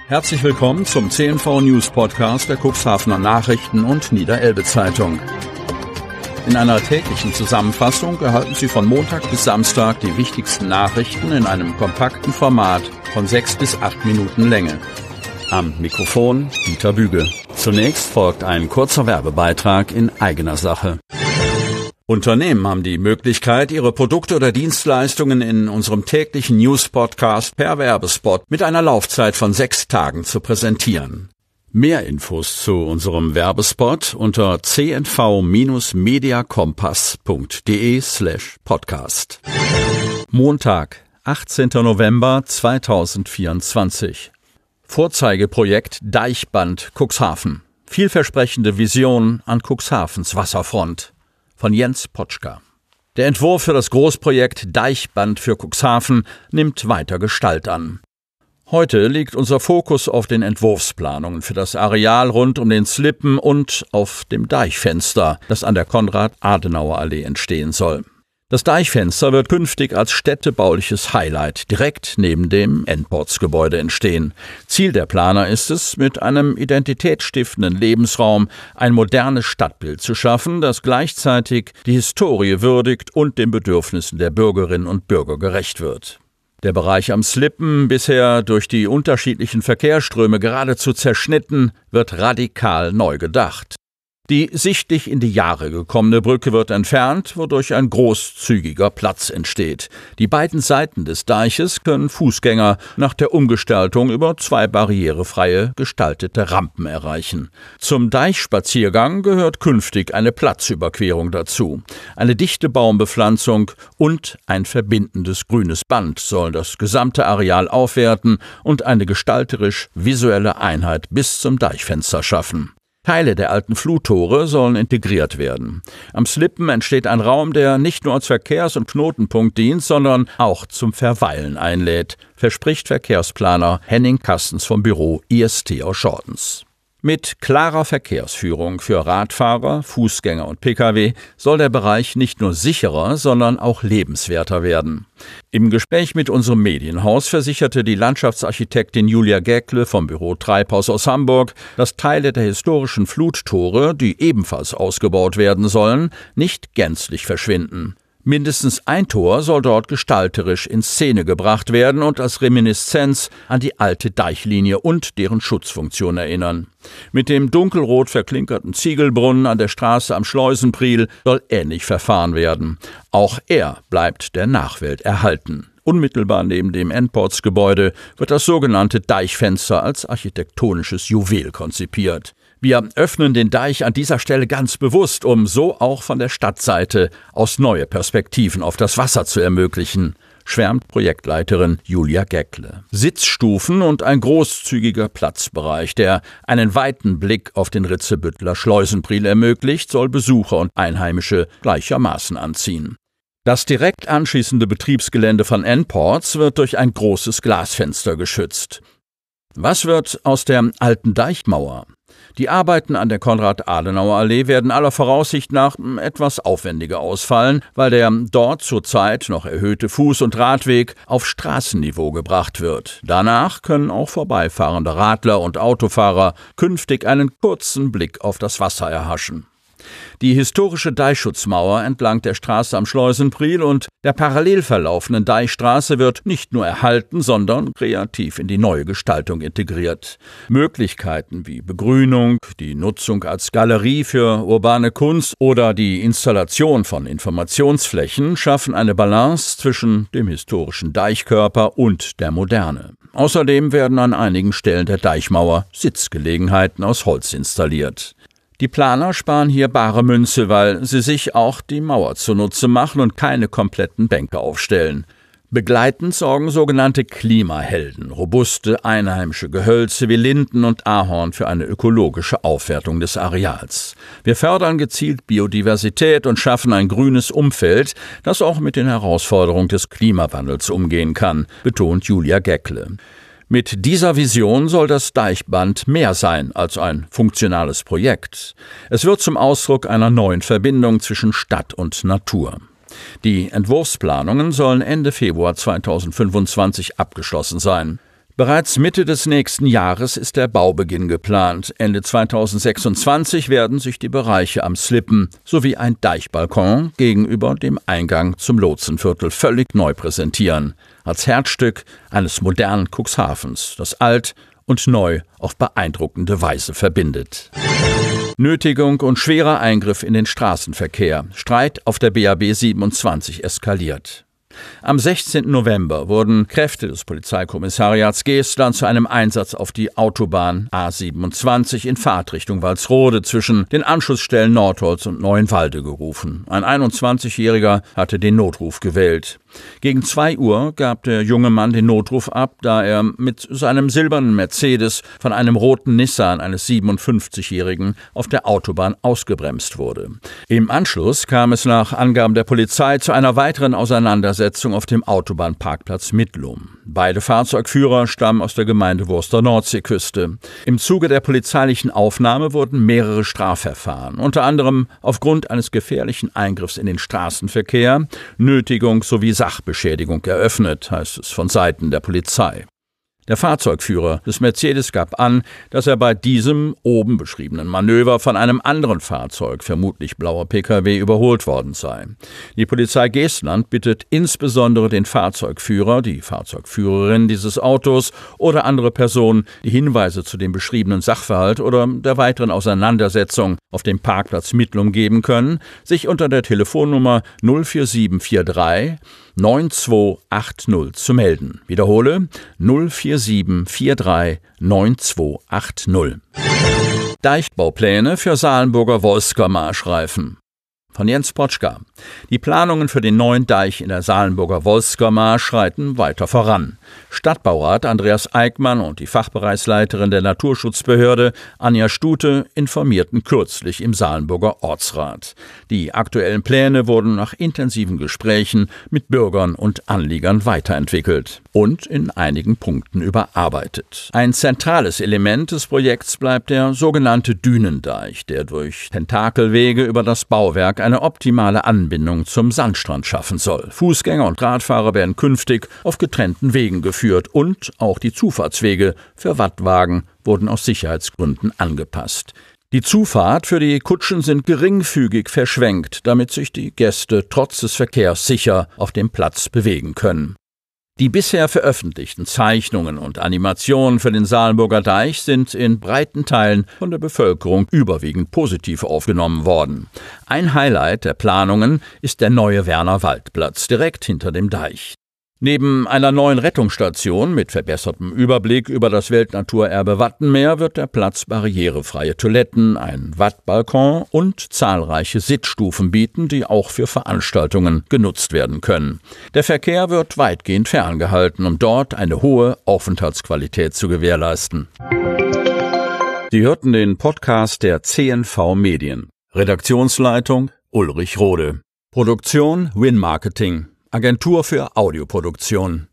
Herzlich willkommen zum CNV News Podcast der Cuxhavener Nachrichten und Niederelbe Zeitung. In einer täglichen Zusammenfassung erhalten Sie von Montag bis Samstag die wichtigsten Nachrichten in einem kompakten Format von 6 bis 8 Minuten Länge. Am Mikrofon Dieter Büge. Zunächst folgt ein kurzer Werbebeitrag in eigener Sache. Unternehmen haben die Möglichkeit, ihre Produkte oder Dienstleistungen in unserem täglichen News-Podcast per Werbespot mit einer Laufzeit von 6 Tagen zu präsentieren. Mehr Infos zu unserem Werbespot unter cnv-mediakompass.de/podcast. Montag, 18. November 2024. Vorzeigeprojekt Deichband Cuxhaven. Vielversprechende Vision an Cuxhavens Wasserfront. Von Jens Potschka. Der Entwurf für das Großprojekt Deichband für Cuxhaven nimmt weiter Gestalt an. Heute liegt unser Fokus auf den Entwurfsplanungen für das Areal rund um den Slippen und auf dem Deichfenster, das an der Konrad-Adenauer-Allee entstehen soll. Das Deichfenster wird künftig als städtebauliches Highlight direkt neben dem Endportsgebäude entstehen. Ziel der Planer ist es, mit einem identitätsstiftenden Lebensraum ein modernes Stadtbild zu schaffen, das gleichzeitig die Historie würdigt und den Bedürfnissen der Bürgerinnen und Bürger gerecht wird. Der Bereich am Slippen, bisher durch die unterschiedlichen Verkehrsströme geradezu zerschnitten, wird radikal neu gedacht. Die sichtlich in die Jahre gekommene Brücke wird entfernt, wodurch ein großzügiger Platz entsteht. Die beiden Seiten des Deiches können Fußgänger nach der Umgestaltung über 2 barrierefreie gestaltete Rampen erreichen. Zum Deichspaziergang gehört künftig eine Platzüberquerung dazu. Eine dichte Baumbepflanzung und ein verbindendes grünes Band sollen das gesamte Areal aufwerten und eine gestalterisch-visuelle Einheit bis zum Deichfenster schaffen. Teile der alten Fluttore sollen integriert werden. Am Slippen entsteht ein Raum, der nicht nur als Verkehrs- und Knotenpunkt dient, sondern auch zum Verweilen einlädt, verspricht Verkehrsplaner Henning Kastens vom Büro IST aus Schortens. Mit klarer Verkehrsführung für Radfahrer, Fußgänger und Pkw soll der Bereich nicht nur sicherer, sondern auch lebenswerter werden. Im Gespräch mit unserem Medienhaus versicherte die Landschaftsarchitektin Julia Geckle vom Büro Treibhaus aus Hamburg, dass Teile der historischen Fluttore, die ebenfalls ausgebaut werden sollen, nicht gänzlich verschwinden. Mindestens ein Tor soll dort gestalterisch in Szene gebracht werden und als Reminiszenz an die alte Deichlinie und deren Schutzfunktion erinnern. Mit dem dunkelrot verklinkerten Ziegelbrunnen an der Straße am Schleusenpriel soll ähnlich verfahren werden. Auch er bleibt der Nachwelt erhalten. Unmittelbar neben dem Endportsgebäude wird das sogenannte Deichfenster als architektonisches Juwel konzipiert. Wir öffnen den Deich an dieser Stelle ganz bewusst, um so auch von der Stadtseite aus neue Perspektiven auf das Wasser zu ermöglichen, schwärmt Projektleiterin Julia Geckle. Sitzstufen und ein großzügiger Platzbereich, der einen weiten Blick auf den Ritzebütteler Schleusenpriel ermöglicht, soll Besucher und Einheimische gleichermaßen anziehen. Das direkt anschließende Betriebsgelände von Endports wird durch ein großes Glasfenster geschützt. Was wird aus der alten Deichmauer? Die Arbeiten an der Konrad-Adenauer-Allee werden aller Voraussicht nach etwas aufwendiger ausfallen, weil der dort zurzeit noch erhöhte Fuß- und Radweg auf Straßenniveau gebracht wird. Danach können auch vorbeifahrende Radler und Autofahrer künftig einen kurzen Blick auf das Wasser erhaschen. Die historische Deichschutzmauer entlang der Straße am Schleusenpriel und der parallel verlaufenden Deichstraße wird nicht nur erhalten, sondern kreativ in die neue Gestaltung integriert. Möglichkeiten wie Begrünung, die Nutzung als Galerie für urbane Kunst oder die Installation von Informationsflächen schaffen eine Balance zwischen dem historischen Deichkörper und der Moderne. Außerdem werden an einigen Stellen der Deichmauer Sitzgelegenheiten aus Holz installiert. Die Planer sparen hier bare Münze, weil sie sich auch die Mauer zunutze machen und keine kompletten Bänke aufstellen. Begleitend sorgen sogenannte Klimahelden, robuste einheimische Gehölze wie Linden und Ahorn für eine ökologische Aufwertung des Areals. Wir fördern gezielt Biodiversität und schaffen ein grünes Umfeld, das auch mit den Herausforderungen des Klimawandels umgehen kann, betont Julia Geckle. Mit dieser Vision soll das Deichband mehr sein als ein funktionales Projekt. Es wird zum Ausdruck einer neuen Verbindung zwischen Stadt und Natur. Die Entwurfsplanungen sollen Ende Februar 2025 abgeschlossen sein. Bereits Mitte des nächsten Jahres ist der Baubeginn geplant. Ende 2026 werden sich die Bereiche am Slippen sowie ein Deichbalkon gegenüber dem Eingang zum Lotsenviertel völlig neu präsentieren. Als Herzstück eines modernen Cuxhavens, das alt und neu auf beeindruckende Weise verbindet. Nötigung und schwerer Eingriff in den Straßenverkehr. Streit auf der BAB 27 eskaliert. Am 16. November wurden Kräfte des Polizeikommissariats Geestland zu einem Einsatz auf die Autobahn A27 in Fahrtrichtung Walsrode zwischen den Anschlussstellen Nordholz und Neuenwalde gerufen. Ein 21-Jähriger hatte den Notruf gewählt. Gegen 2 Uhr gab der junge Mann den Notruf ab, da er mit seinem silbernen Mercedes von einem roten Nissan eines 57-Jährigen auf der Autobahn ausgebremst wurde. Im Anschluss kam es nach Angaben der Polizei zu einer weiteren Auseinandersetzung auf dem Autobahnparkplatz Mittlum. Beide Fahrzeugführer stammen aus der Gemeinde Wurster Nordseeküste. Im Zuge der polizeilichen Aufnahme wurden mehrere Strafverfahren, unter anderem aufgrund eines gefährlichen Eingriffs in den Straßenverkehr, Nötigung sowie Sachbeschädigung eröffnet, heißt es von Seiten der Polizei. Der Fahrzeugführer des Mercedes gab an, dass er bei diesem oben beschriebenen Manöver von einem anderen Fahrzeug, vermutlich blauer Pkw, überholt worden sei. Die Polizei Geestland bittet insbesondere den Fahrzeugführer, die Fahrzeugführerin dieses Autos oder andere Personen, die Hinweise zu dem beschriebenen Sachverhalt oder der weiteren Auseinandersetzung auf dem Parkplatz Mittlum geben können, sich unter der Telefonnummer 04743 9280 zu melden. Wiederhole 04743 9280. Deichbaupläne für Salenburger Wolsker-Marschreifen. Von Jens Potschka. Die Planungen für den neuen Deich in der Salenburger Wolsker-Marsch schreiten weiter voran. Stadtbaurat Andreas Eickmann und die Fachbereichsleiterin der Naturschutzbehörde Anja Stute informierten kürzlich im Salenburger Ortsrat. Die aktuellen Pläne wurden nach intensiven Gesprächen mit Bürgern und Anliegern weiterentwickelt und in einigen Punkten überarbeitet. Ein zentrales Element des Projekts bleibt der sogenannte Dünendeich, der durch Tentakelwege über das Bauwerk eine optimale Anbindung zum Sandstrand schaffen soll. Fußgänger und Radfahrer werden künftig auf getrennten Wegen geführt und auch die Zufahrtswege für Wattwagen wurden aus Sicherheitsgründen angepasst. Die Zufahrt für die Kutschen sind geringfügig verschwenkt, damit sich die Gäste trotz des Verkehrs sicher auf dem Platz bewegen können. Die bisher veröffentlichten Zeichnungen und Animationen für den Salenburger Deich sind in breiten Teilen von der Bevölkerung überwiegend positiv aufgenommen worden. Ein Highlight der Planungen ist der neue Werner-Wald-Platz direkt hinter dem Deich. Neben einer neuen Rettungsstation mit verbessertem Überblick über das Weltnaturerbe Wattenmeer wird der Platz barrierefreie Toiletten, einen Wattbalkon und zahlreiche Sitzstufen bieten, die auch für Veranstaltungen genutzt werden können. Der Verkehr wird weitgehend ferngehalten, um dort eine hohe Aufenthaltsqualität zu gewährleisten. Sie hörten den Podcast der CNV Medien. Redaktionsleitung Ulrich Rode. Produktion Win Marketing. Agentur für Audioproduktion.